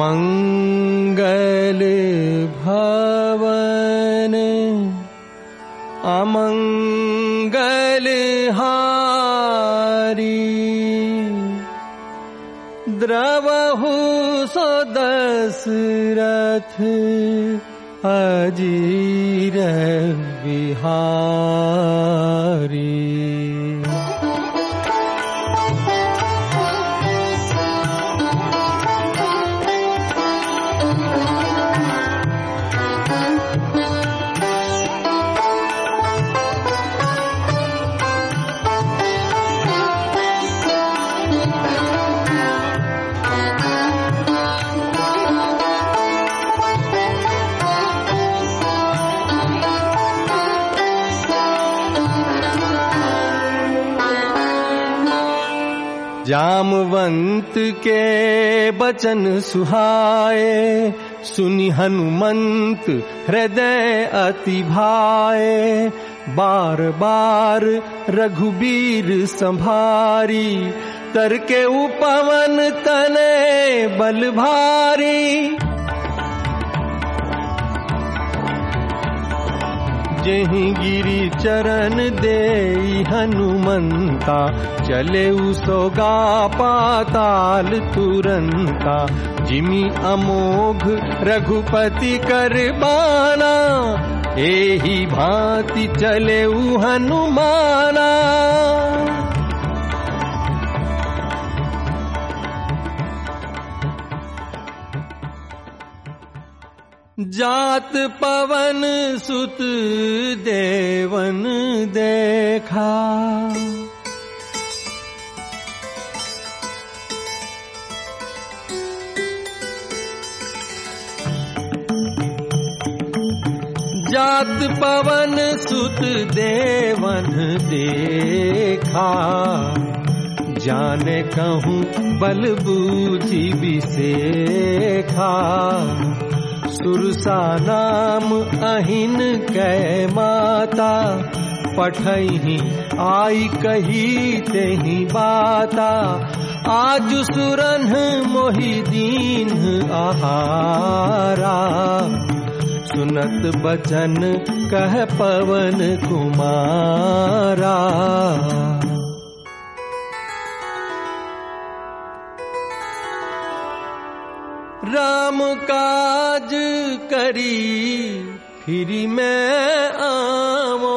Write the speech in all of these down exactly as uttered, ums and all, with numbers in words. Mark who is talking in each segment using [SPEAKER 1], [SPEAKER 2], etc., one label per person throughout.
[SPEAKER 1] मंगल भवन अमंगल हारी, द्रवहु सो दशरथ अजीर बिहारी। जामवंत के बचन सुहाए, सुनि हनुमंत हृदय अति भाए। बार बार रघुबीर संभारी, तरके उपवन तने बल भारी। जेहि गिरि चरण देई हनुमंता, चले उसोगा पाताल तुरंता। जिमि अमोघ रघुपति कर बाना, एहि भांति चले उ हनुमाना। जात पवन सुत देवन देखा, जात पवन सुत देवन देखा। जाने कहूँ बल बूझि बिसेखा, सुरसा नाम अहिन कै माता। पठहि आई कही तेहि बाता, आज सुरन मोहि दीन आहारा। सुनत बचन कह पवन कुमारा, राम काज करी फिरि मैं आवो।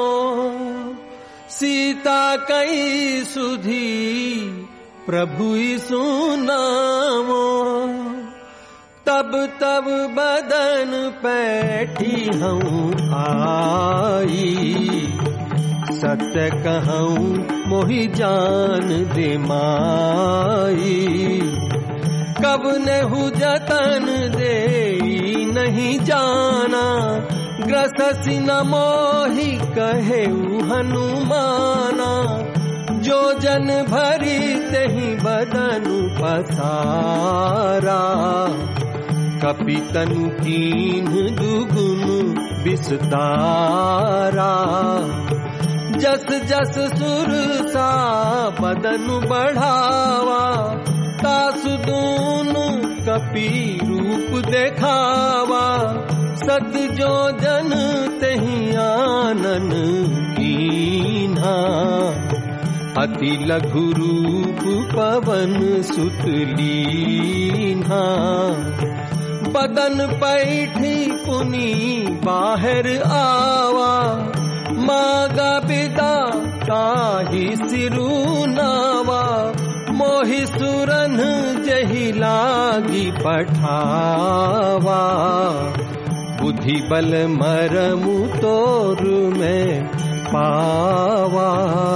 [SPEAKER 1] सीता कई सुधी प्रभु सुनावो। तब तब बदन पैठी हूँ आई, सत्य कहूँ मोहि जान दे माई। कब नेहु जतन दे नहीं जाना, ग्रससि न मोहि कहेउ हनुमाना। जो जन भरी तेहि बदनु पसारा, कपि तनु कीन्ह दुगुन विस्तारा। जस जस सुरसा बदनु बढ़ावा, तासु दूनु कपि रूप देखावा। सत जो जन तेहि आनन कीन्हा, अति लघु रूप पवन सुत लीन्हा। बदन पैठी पुनि बाहर आवा, मागा बिदा ताहि सिरु नावा। मोहि सुरन जहि लागी पठावा, बुद्धि बल मरमु तोर में पावा।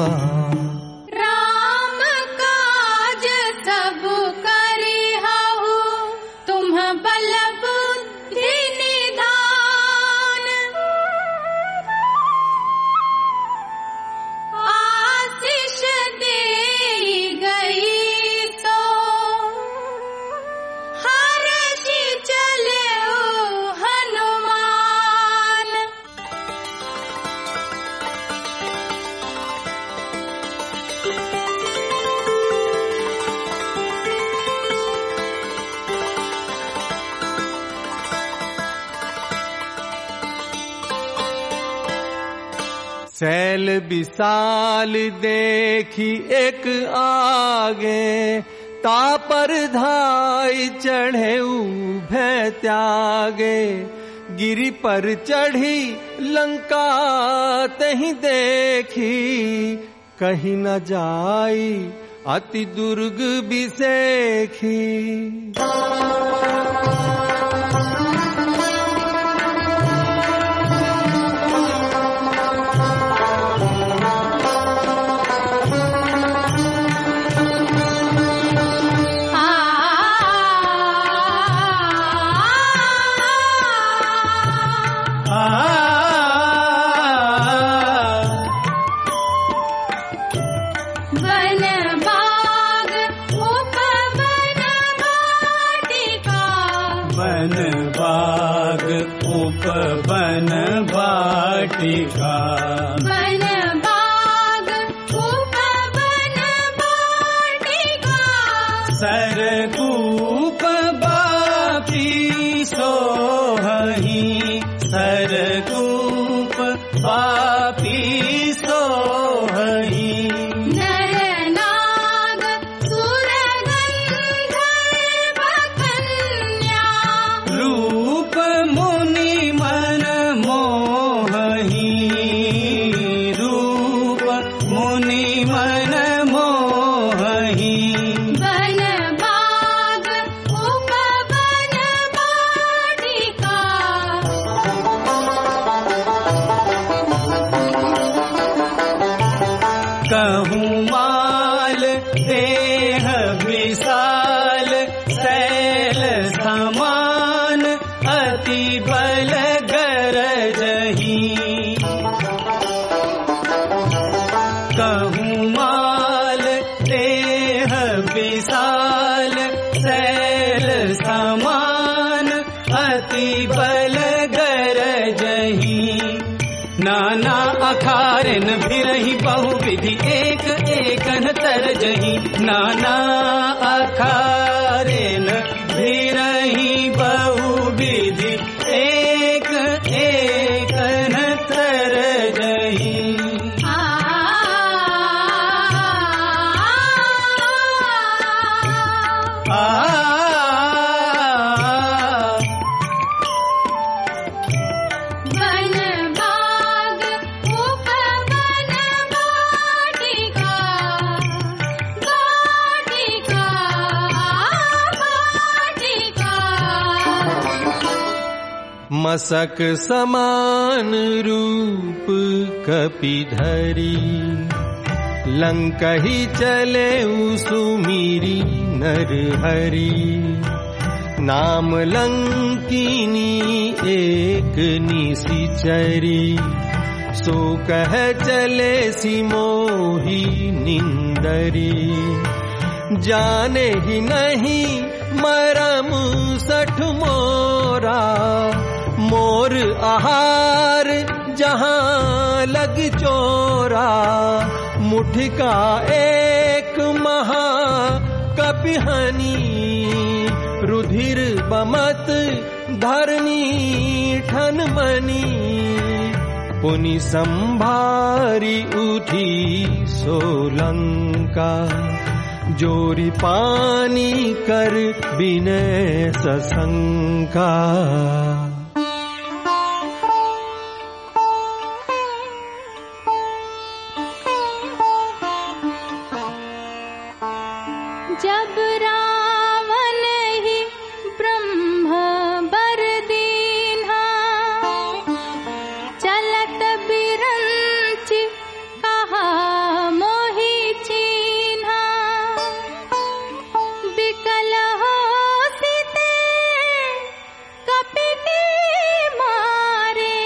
[SPEAKER 2] राम काज सब करिहु, तुम बल बुद्धि निधान। आशीष दे गई तो हर्षि चले हनुमान।
[SPEAKER 1] शैल विशाल देखी एक आगे, तापर धाई चढ़े भय त्यागे। गिरि पर चढ़ी लंका तहीं देखी, कहीं न जाई अति दुर्ग बिसेखी।
[SPEAKER 3] उपवन वाटिका,
[SPEAKER 2] वन बाग उपवन वाटिका।
[SPEAKER 3] सरकूप बापी सोहहि, सरकूप बापी सोहहि। कहूँ माल देह विशाल, शैल समान अति बल गरजहि। कहूँ माल देह विशाल, शैल समान अति बल गरजहि। नाना अखारन भिरहि बहुविधि, एक एकन तरजहि। नाना अखारन भिरहि बहुविधि, एक एकन तरजहि।
[SPEAKER 1] मसक समान रूप कपिधरी, लंकही चले सुमिरी नरहरि। नाम लंकिनी एक निशिचरी, सो कह चले सिमोही निंदरी। जाने ही नहीं मरम सठ मोरा, मोर आहार जहां लग चोरा। मुठिका एक महा कपिहनी, रुधिर बमत धरनी ठन मनी। पुनि संभारी उठी सोलंका, जोरी पानी कर विनय सशंका।
[SPEAKER 2] जब रावण ही ब्रह्म बर दीन्हा, चलत बिरंच कहा मोहि चीन्हा। बिकल होसिते कपि के मारे,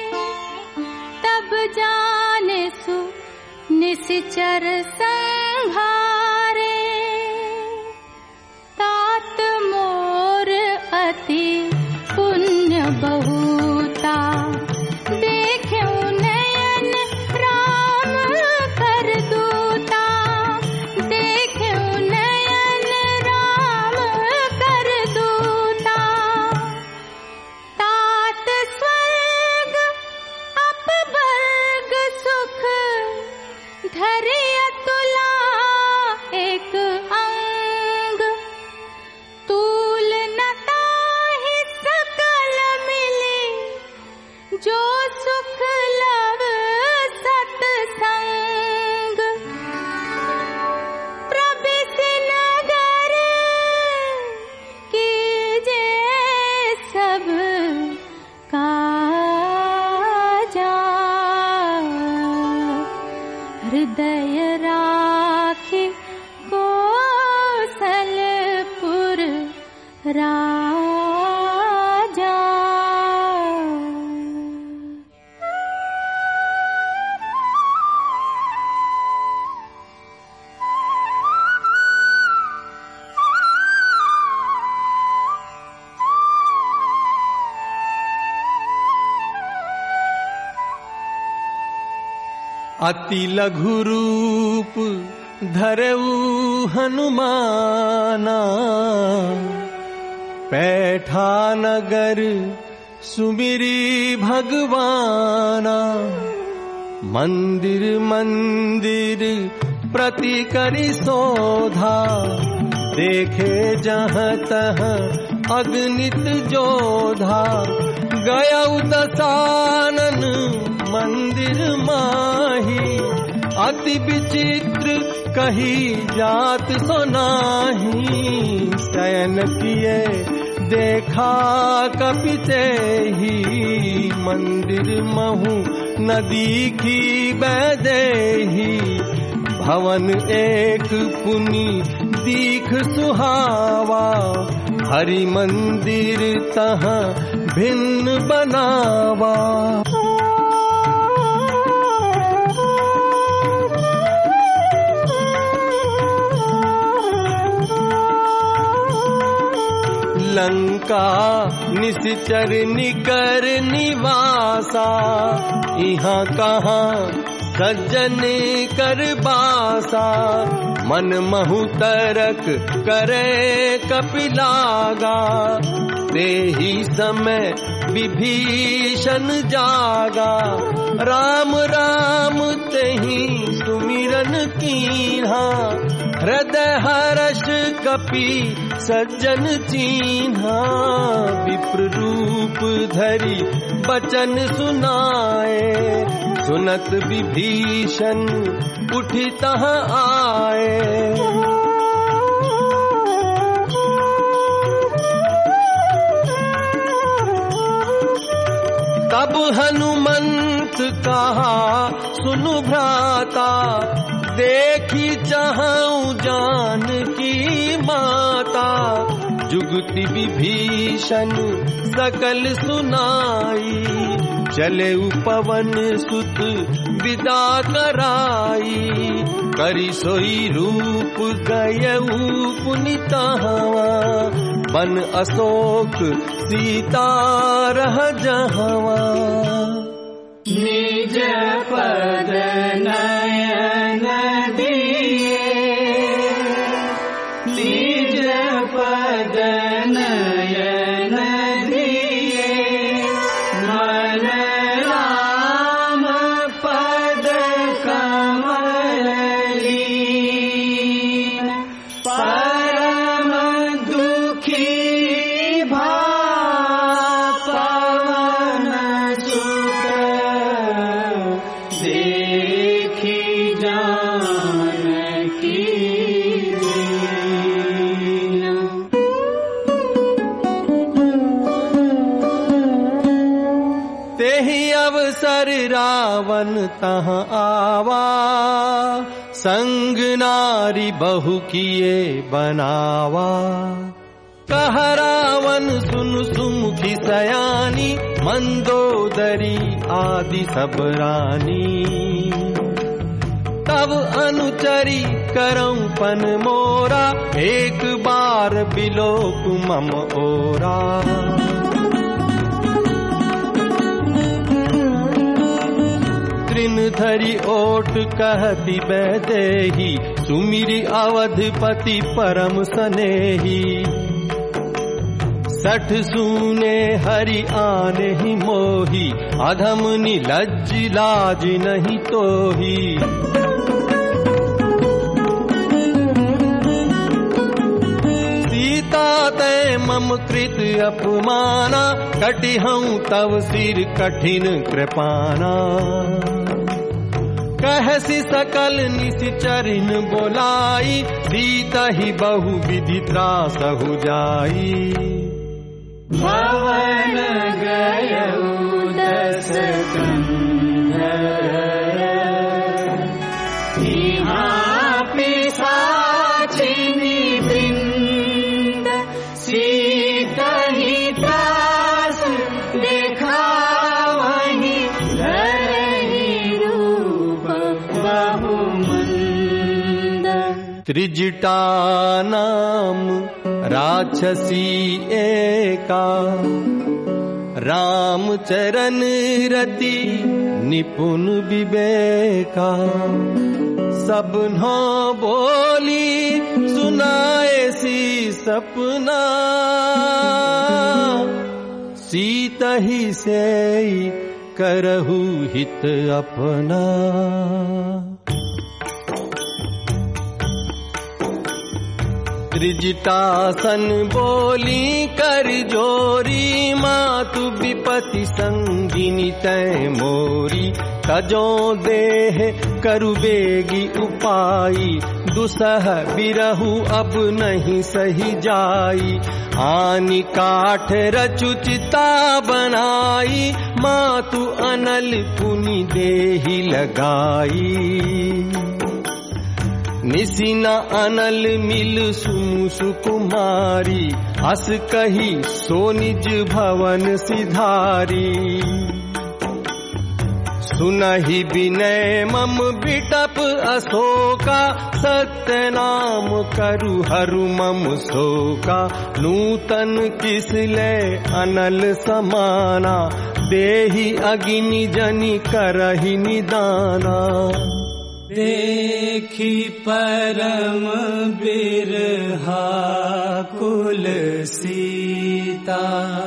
[SPEAKER 2] तब जाने सु निश्चर संहारे।
[SPEAKER 1] अति लघु रूप धरऊ हनुमाना, पैठा नगर सुमिरी भगवाना। मंदिर मंदिर प्रति करि शोधा, देखे जहाँ तहाँ अगणित जोधा। गयउ दसानन मंदिर माही, अति विचित्र कही जात सुनाही। शयन किए देखा कपिते ही, मंदिर महु नदी की बैदेही। भवन एक पुनि दीख सुहावा, हरि मंदिर तहाँ भिन्न बनावा। लंका निश्चर निकर निवासा, यहाँ कहाँ सज्जन कर बासा। मन महु तरक करे कपिलागा, तेहि समय विभीषण जागा। राम राम तेहि सुमिरन कीन्हा, हृदय हर्ष कपि सज्जन चीन्हा। विप्र रूप धरि बचन सुनाए, सुनत विभीषण उठि तहाँ आए। तब हनुमंत कहा सुनु भ्राता, देखी चाहूं जानकी माता। जुगति विभीषण सकल सुनाई, चले पवन सुत विदा कराई। करि सोई रूप गयऊ पुनितहवा, बन अशोक सीता रह जहवा।
[SPEAKER 3] निज पद नयन दिए, निज पद नयन दिए। मन राम पद कमल लीन, परम दुखी भा पवन सुत। देखी जानकी दीन।
[SPEAKER 1] तेहि अवसर रावण तहाँ आवा, संग नारी बहु किए बनावा। कह रावण सुन सुमुखी सयानी, मंदोदरी आदि सब रानी। तब अनुचरी करऊं पन मोरा, एक बार बिलोक मम ओरा। तृण धरि ओट कहती बैदेही, सुमिरि अवधपति परम सनेही। सठ सूने हरि आने ही मोही, अधम निलज्ज लाज नहीं तोही। सीता तै मम कृत अपमाना, कटिहऊं तव सिर कठिन कृपाना। कहसी सकल निश्चरिन बोलाई, सीता ही बहु विधि त्रासहु जाई।
[SPEAKER 3] भवन गयऊ दस कंधर, यहाँ पिशाचिनी वृंद। सीता ही त्रास देखा वहीं, धरहि रूप बहुमंद।
[SPEAKER 1] त्रिजटा नाम राक्षसी एका, राम चरण रति निपुण विवेका। सबनो बोली सुनाए सी सपना, सीत ही से करहु हित अपना। त्रिजटासन बोली कर जोरी, मातु विपति संगिनी तै मोरी। तजो देह करु बेगी उपाई, दुसह बिरहु अब नहीं सही जाई। आनी काठ रचु चिता बनाई, मातु अनल पुनि देहि लगाई। निसिना अनल मिल सुनु सुकुमारी, अस कही सो निज भवन सिधारी। सुनहि विनय मम बिटप अशोका, सत्य नाम करु हरु मम शोका। नूतन किसले अनल समाना, देहि अग्नि जनि करहि निदाना।
[SPEAKER 3] देखी परम बिरहा कुल सीता,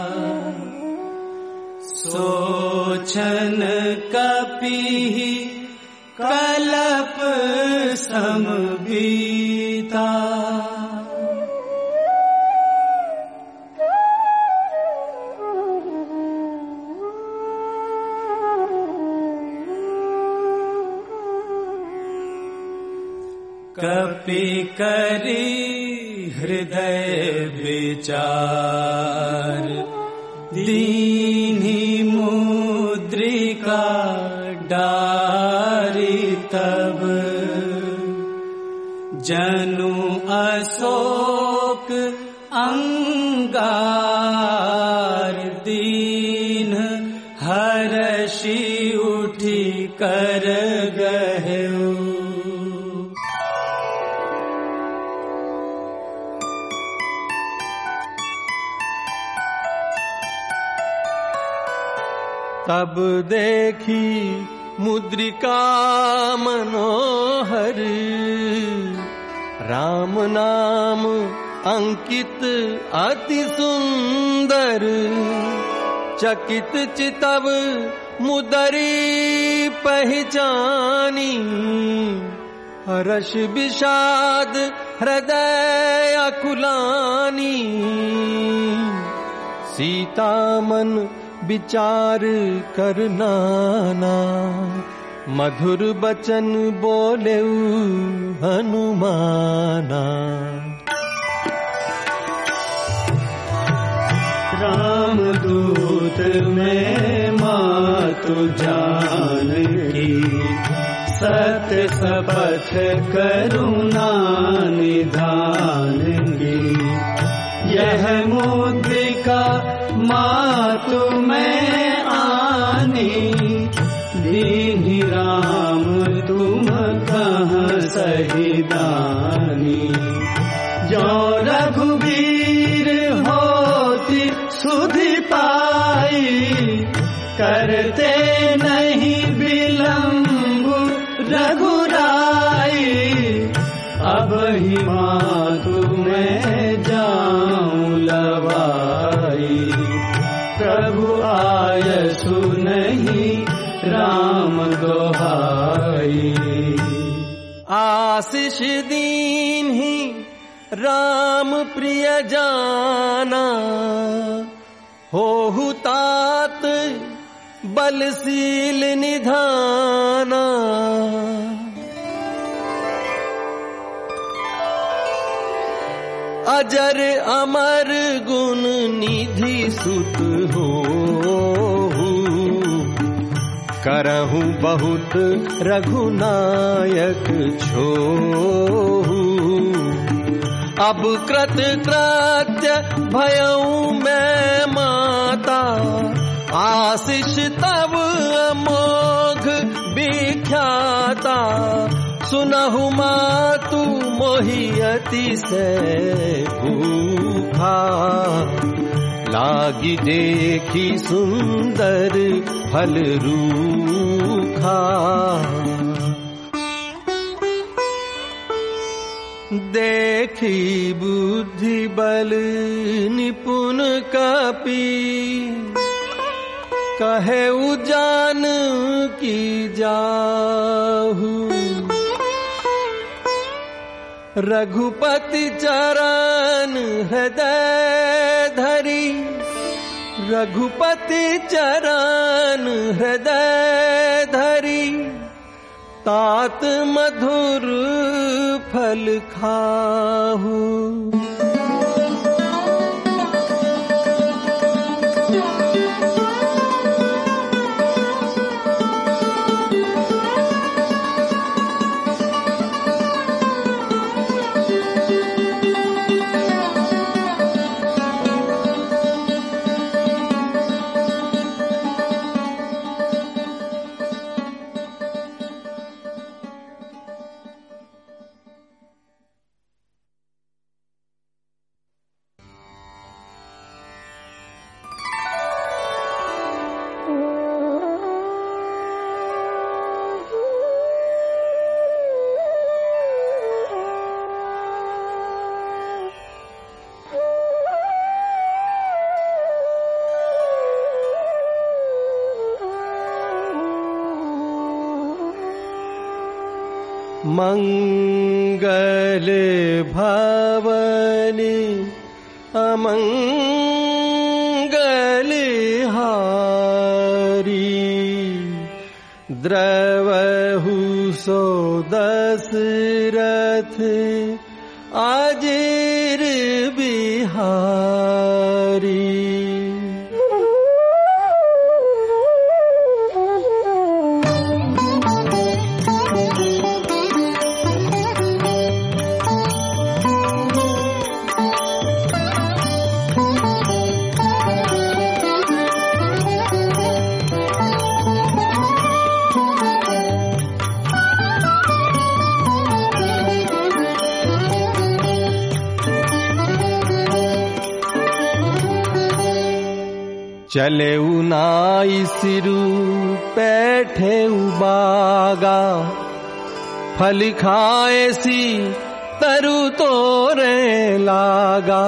[SPEAKER 3] सोचन कपि कलप सम बीता। कपि करी हृदय विचार, दीन्ही मुद्रिका डारी। तब जनु अशोक अंगार, दीन हर्षि उठी कर गहु।
[SPEAKER 1] तब देखी मुद्रिका मनोहर, राम नाम अंकित अति सुंदर। चकित चितव मुदरी पहचानी, हर्ष विषाद हृदय अकुलानी। सीता मन विचार कर नाना, मधुर बचन बोले हनुमाना।
[SPEAKER 3] राम दूत में मातु जानकी, सत्य शपथ करुणा निधान की। यह मुद्रिका मातु में आनी, दीन्ही राम तुम कहाँ सही दानी। जो रघुवीर होती सुधि पाई, करते नहीं विलंब रघुराई। अब ही मातु में जाऊं लवाई, प्रभु आयसु नहीं राम दोहाई।
[SPEAKER 1] आशीष दीन ही राम प्रिय जाना, होहु तात बलशील निधाना। अजर अमर गुण निधि सुत हो, करहु बहुत रघुनायक छोहु। अब कृत कृत्य भयऊ मैं माता, आशीष तब अमोघ विख्याता। सुनहु मातु मोहियति से भूखा, लागी देखी सुंदर फल रूखा। था। देखी बुद्धि बल निपुण कपि, कहे उजान की जाहू। रघुपति चरण हृदय धरी, रघुपति चरण हृदय धरी, तात मधुर फल खाहू। मंगल भवनि अमंगल हारी, द्रवहु सो दशरथ अजीर बिहारी। चले उनाई सिरु बैठे उबागा, फल खाए सी तरु तोरे लागा।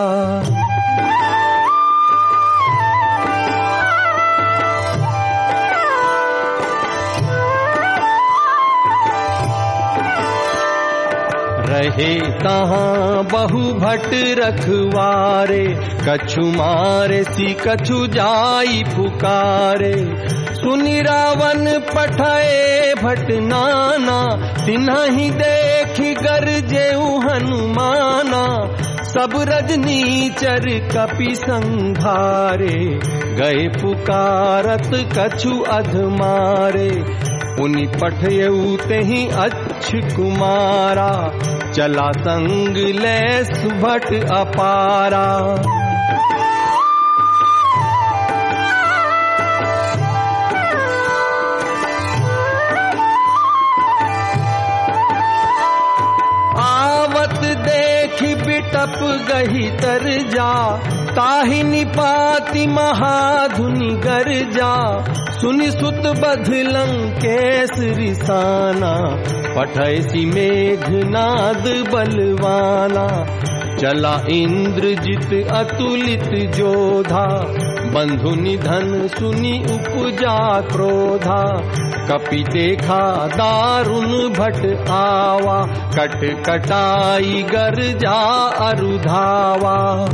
[SPEAKER 1] रहे तहाँ बहु भट रखवारे, कछु मारे सी कछु जाई पुकारे। सुनि रावण पठाए भट नाना, तिन्हि देखि गरजेउ हनुमाना। सब रजनीचर कपि संघारे, गए पुकारत कछु अधमारे। पुनि पठयउ तेहि अच्छ कुमारा, चला संग ले सुभट अपारा। आवत देखि बिटप गही तर जा, ताहि निपाति महाधुनि गर्जा। सुनि सुत बध लंकेश रिसाना, पठैसी मेघनाद बलवाना। चला इंद्रजित अतुलित जोधा, बंधु निधन सुनि उपजा क्रोधा। कपि देखा दारुण भट आवा, कट कटाई गर्जा अरुधावा।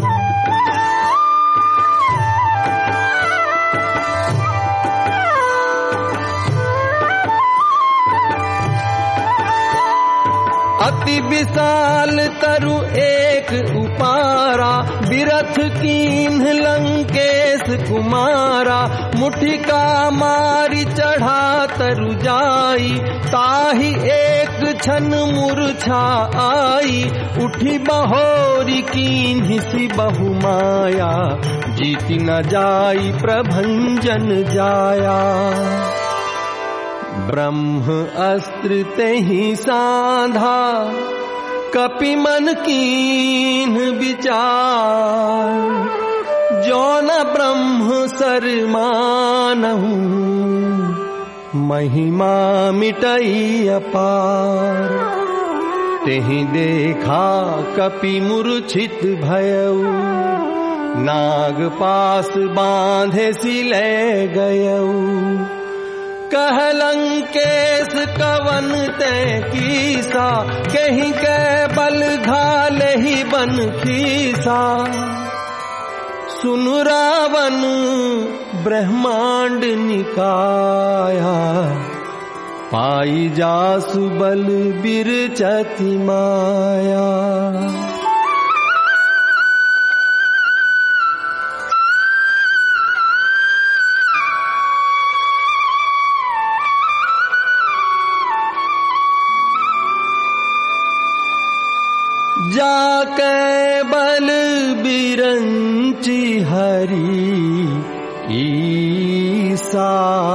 [SPEAKER 1] अति विशाल तरु एक उपारा, बिरथ कीन्ह लंकेश कुमारा। मुठिका मारी चढ़ा तरु जाई, ताहि एक छन मूर्छा आई। उठी बहोरी कीन्हि सी बहु माया, जीति न जाई प्रभंजन जाया। ब्रह्म अस्त्र तेहि साधा, कपि मन कीन्ह विचार। जो न ब्रह्म सर मानहु, महिमा मिटई अपार। तेहि देखा कपि मूर्छित भयउ, नाग पास बांधे सिले गयउ। कहलंकेश कवन ते कीसा, कहीं के बल घाले ही बन खीसा। सुन रावण ब्रह्मांड निकाया, पाई जासु बल बिरचति माया। जाके बल बिरंची हरि ईसा,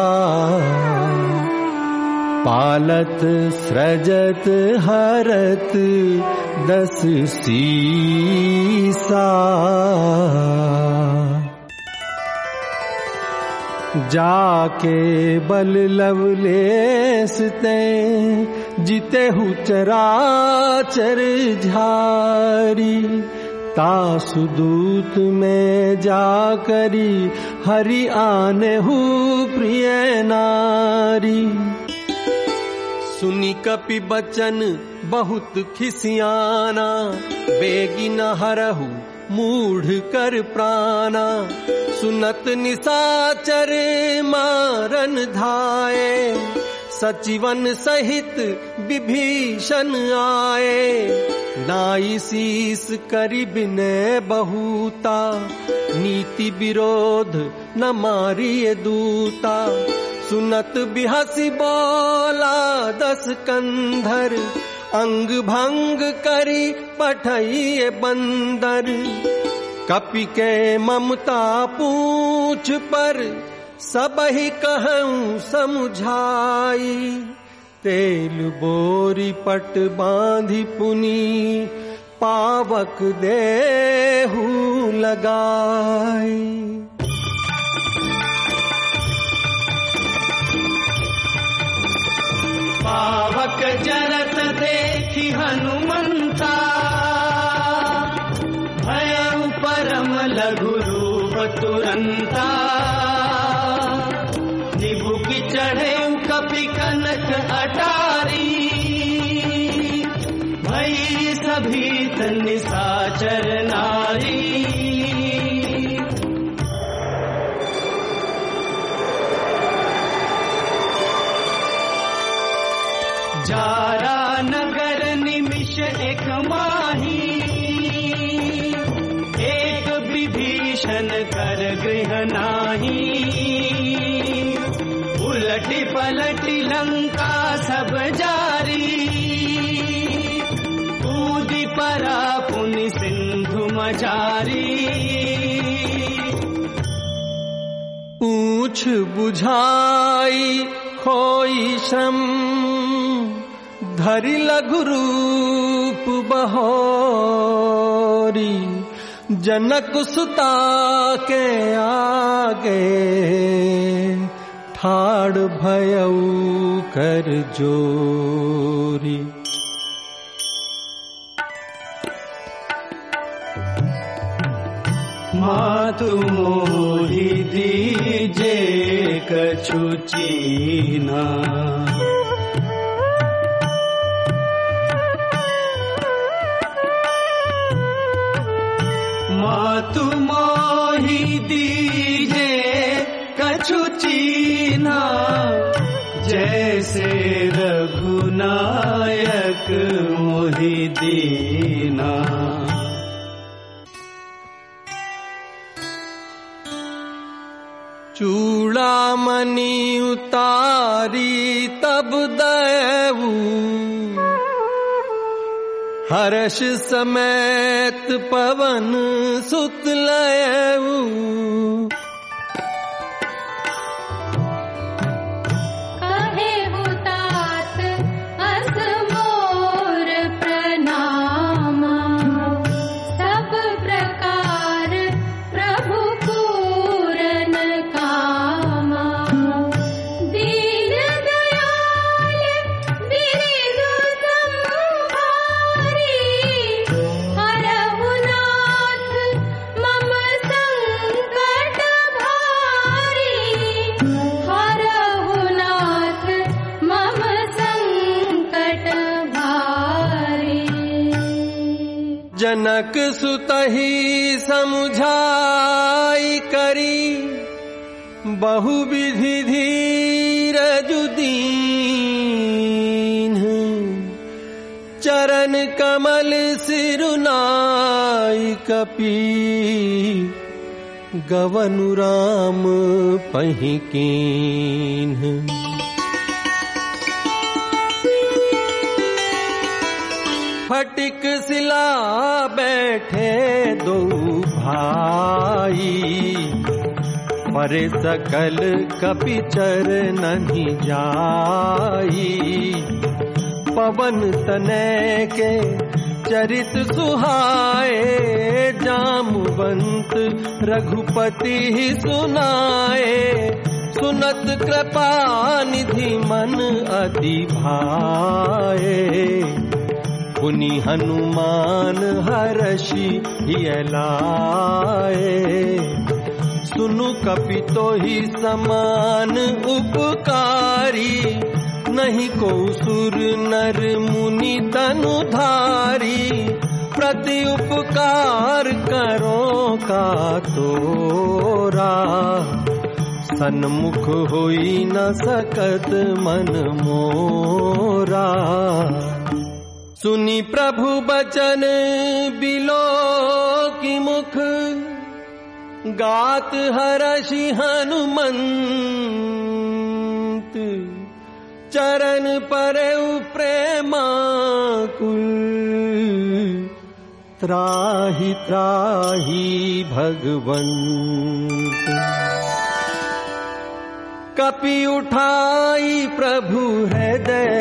[SPEAKER 1] पालत सृजत हरत दस सीसा। जाके बल लवलेस ते, जिते हु चराचर झारी। तासु दूत में जाकरी, हरि आने हु प्रिय नारी। सुनी कपि बचन बहुत खिसियाना, बेगी न हरहु मूढ़ कर प्राणा। सुनत निसाचर मारन धाये, सचिवन सहित विभीषण आए। नाई शीस करि बिनय बहुता, नीति विरोध न मारिय दूता। सुनत बिहसी बोला दस कंधर, अंग भंग करी पठइए बंदर। कपि के ममता पूछ पर, सबहि कहूँ समुझाई। तेल बोरी पट बांधि पुनी, पावक देहु लगाई।
[SPEAKER 3] पावक जरत देखी हनुमंता, भयउ परम लघु रूप तुरंता। निभुकि चढ़े कपि कनक अटारी, भई सभीत निशाचर नारी। जारा नगर निमिष एक माही, एक विभीषण कर गृह नाही। उलटी पलटी लंका सब जारी, कूदी परा पुनि सिंधु मझारी।
[SPEAKER 1] पूछ बुझाई खोई श्रम, धरि लघु रूप बहोरी। जनक सुता के आगे, ठाड़ भयउ कर जोरी।
[SPEAKER 3] मातु मोहि दीजे कछु चीना, मातु मोहि दीजे कछु चीना। जैसे रघुनायक मोहि दीना।
[SPEAKER 1] चूड़ामणि उतारी तब देवू, हर्ष समेत पवन सुत लयऊ।
[SPEAKER 2] दीन
[SPEAKER 1] जनक सुतहि समुझाई करी, बहुविधि धीरज दीन। चरण कमल सिरुनाई कपि, गवनु राम पहि कीन्ह। फटिक सिला बैठे दो भाई, परे सकल कपि चरनहि जाई। पवन तनय के चरित सुहाए, जामवंत रघुपति सुनाए। सुनत कृपा निधि मन अति भाए, पुनि हनुमान हरषि लाए। सुनु कपि तोहि समान उपकारी, नहीं को सुर नर मुनि तनु धारी। प्रति उपकार करो का तोरा, सन्मुख होई न सकत मन मोरा। सुनि प्रभु बचन बिलो की मुख, गात हरषि हनुमंत। चरण परउ प्रेमाकुल, त्राहि त्राहि भगवंत। कपि उठाई प्रभु हृदय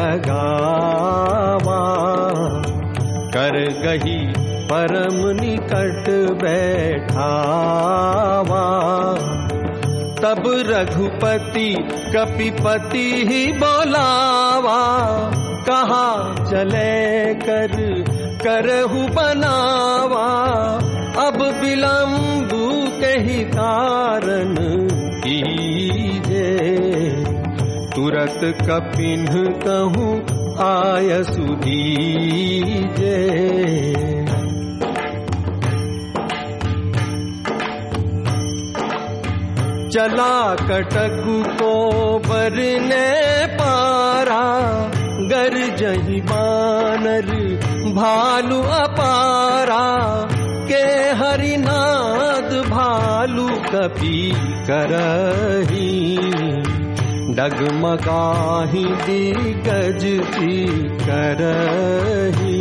[SPEAKER 1] लगावा, कर गही परम निकट बैठावा। तब रघुपति कपिपति ही बोलावा, कहा चले कर करहु बनावा। अब विलंबु कही कारण कीजे, तुरत कपिन्ह कहूँ आयसु दीजे। चला कटकु को बरने पारा, गरजहि बानर भालु अपारा। के हरिनाद भालु कपि करही, डगमगाहि दिग्गज करही।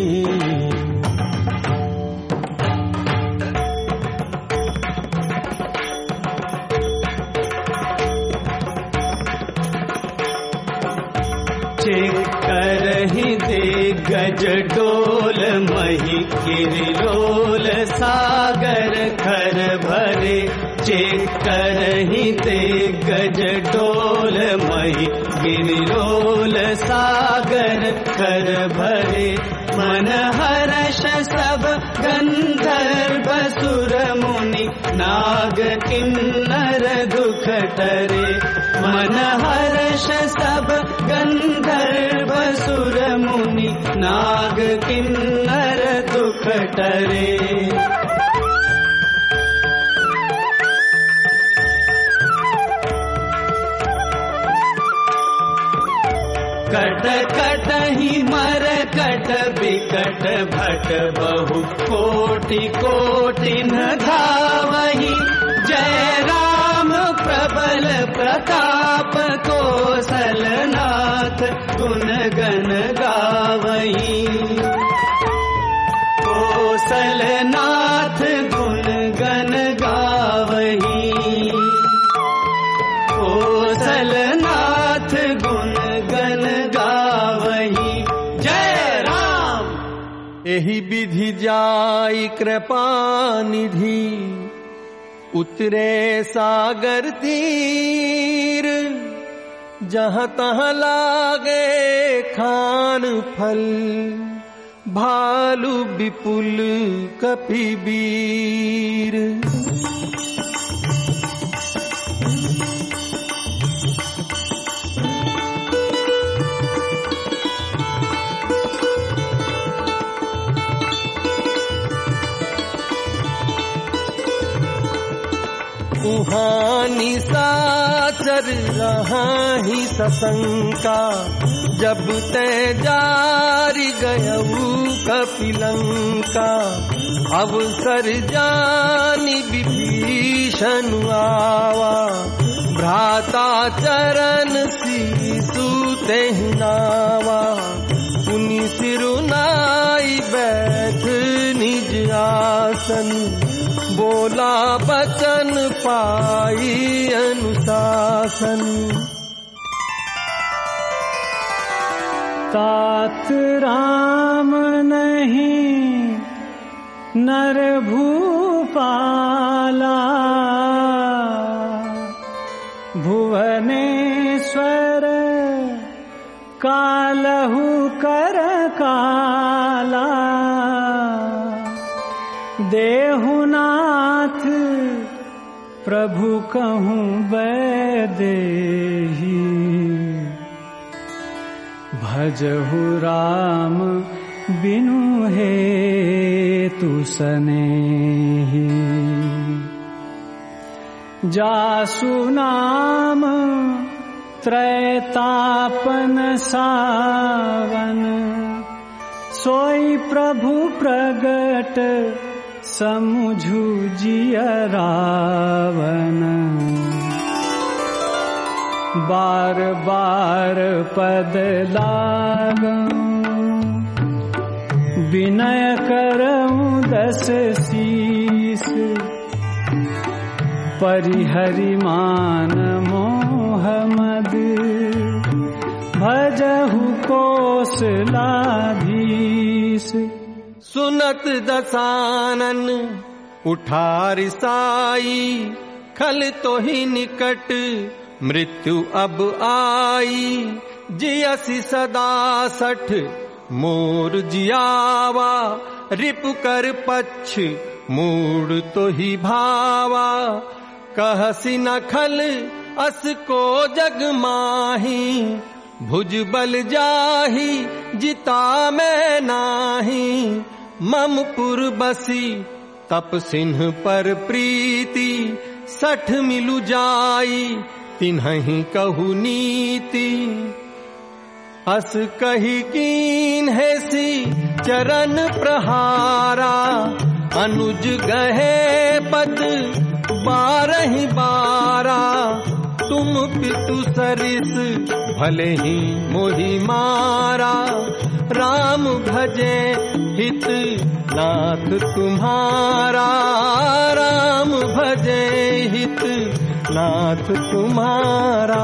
[SPEAKER 3] करहि दिग्गज डोल मही, किरलोल सागर खर भरे। चेक करहि दिग्गज डोल मही, किरलोल सागर खर भरे। मन हर्ष सब गंधर्व सुर मुनि, नाग किन्नर दुख टरे। मन हर्ष सब गंधर्व सुर मुनि, नाग किन्नर दुख टरे। कट कट ही मर कट बिकट भट बहु, कोटि कोटि न धावहि। जय राम प्रबल प्रताप, कौशलनाथ गुण गण गावहि। कौशलनाथ गुण गण गावहि। कौशलनाथ गुण गण गावहि। जय राम।
[SPEAKER 1] एहि विधि जाई कृपा निधि, उतरे सागर तीर। जहाँ तहाँ लागे खान फल, भालु विपुल कपिबीर। उहानी साचर रहाही ससंका, जब ते जारी गयऊ कपिलंका। अवसर जानी विभीषण आवा, भ्राता चरण सीसु तेहि नावा। पुनि सिरुनाई बैठ निज आसन, बोला बचन पाई अनुशासन।
[SPEAKER 3] तात राम नहीं नर भूपाला, भुवनेश्वर कालहु कर काला। देहुनाथ प्रभु कहूँ वैदेही, भजहु राम बिनु हेतु सनेही। जासु नाम त्रैतापन सावन, सोई प्रभु प्रगट समुझु जिय रावण। बार बार पद लागऊं, विनय करऊं दस शीस। परिहरि मान मोह मद, भजहु कौशलाधीश।
[SPEAKER 1] सुनत दसानन उठार साई, खल तो ही निकट मृत्यु अब आई। जियसि सदा सठ मोर जियावा, रिप कर पक्ष मूड तो ही भावा। कहसि न खल अस को जग माही, भुज बल जाही जिता मैं नाही। मम पुर बसी तप सिंह पर प्रीति, सठ मिलु जाई तिन्हि कहु नीति। अस कही कीन है सी चरण प्रहारा, अनुज गहे पद बारहि बारा। तुम पितु सरिस भले ही मोहि मारा, राम भजे हित नाथ तुम्हारा। राम भजे हित नाथ तुम्हारा।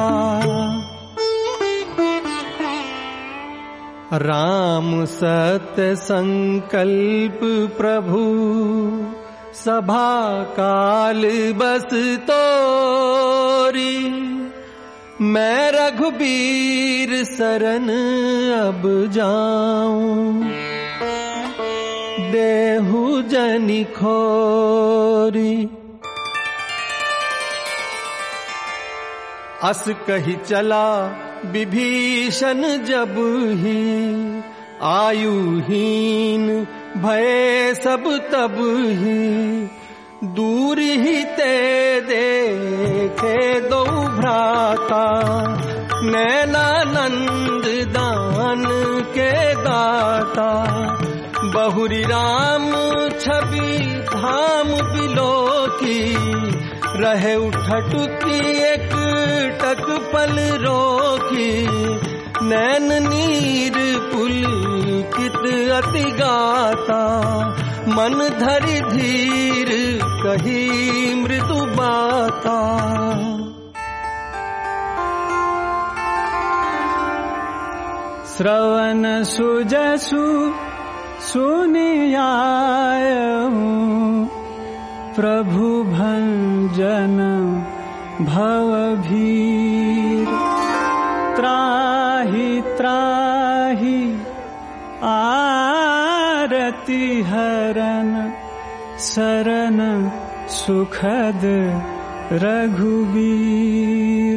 [SPEAKER 1] राम सत्य संकल्प प्रभु, सभा काल बस तोरी। मैं रघुबीर शरण अब जाऊं, देहु जनि खोरी। अस कही चला विभीषण जब ही, आयुहीन भय सब तब ही। दूर ही ते देखे दो भ्राता, नैनानंद दान के दाता। बहुरी राम छवि धाम बिलो की, रहे उठटुकी एक टक पल रोकी। नैन नीर पुलकित अति गाता, मन धरि धीर कही मृदु बाता।
[SPEAKER 3] श्रवण सुजसु सुनियायऊं, प्रभु भंजन भवभीर। त्राहि त्राहि आरती हरन, शरण सुखद रघुबीर।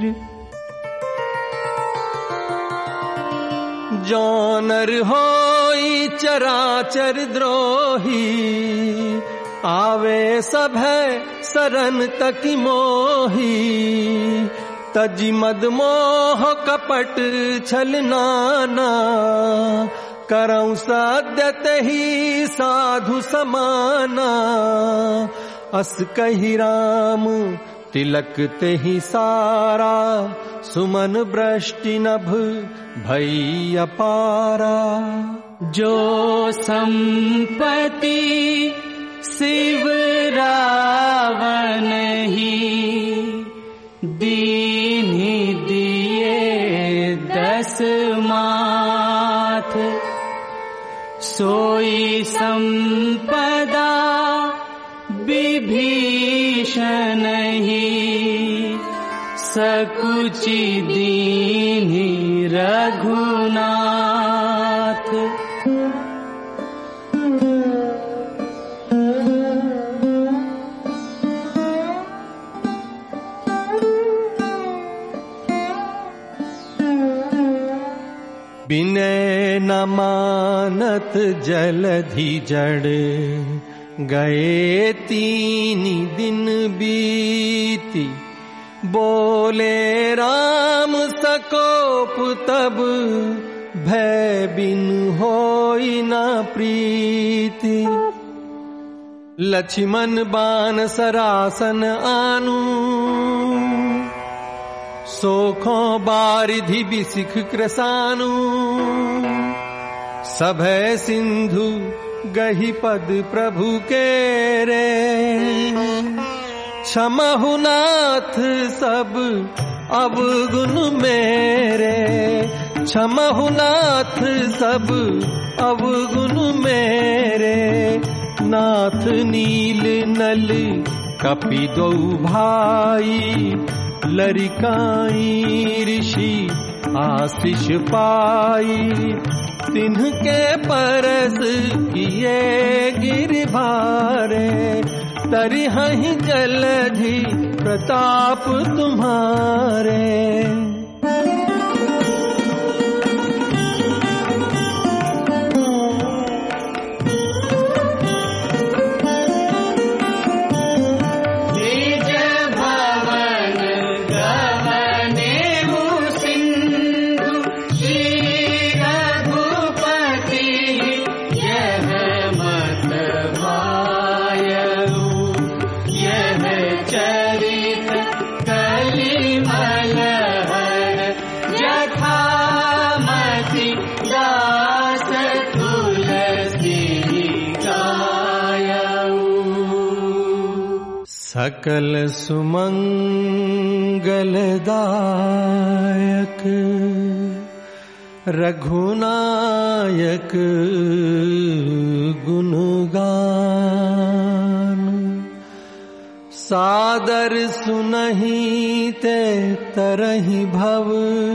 [SPEAKER 3] जौनर होई चराचर द्रोही,
[SPEAKER 1] आवे सभै सरन तकी मोही, तजी मद मोह कपट छल नाना, करऊं सद्य तेहि साधु समाना, अस कही राम तिलक तेहि सारा, सुमन वृष्टि नभ भई अपारा।
[SPEAKER 3] जो संपत्ति शिव रावण ही, दीन्हि दिए दस माथ, सोई संपदा विभीषण ही, सकुचि दीन्हि रघुनाथ।
[SPEAKER 1] बिनय न मानत जलधि जड़, गए तीन दिन बीती, बोले राम सकोप तब, भय बिन होई न प्रीति। लक्ष्मण बान सरासन आनु, सोखों बारिधि बिसिख कृसानु, सभय सिंधु गही पद प्रभु के रे। क्षमहु नाथ सब अवगुण मेरे, क्षमहु नाथ सब अवगुण मेरे। नाथ नील नल कपि दो भाई, लरिकाई ऋषि आशीष पाई। तिन्ह के परस किए गिरभारे, तरिहहि जलधि प्रताप तुम्हारे। सकल सुमंगलदायक रघुनायक गुणगान, सादर सुनहि ते तरहि भव,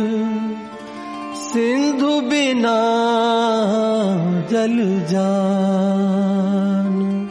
[SPEAKER 1] सिंधु बिना जल जान।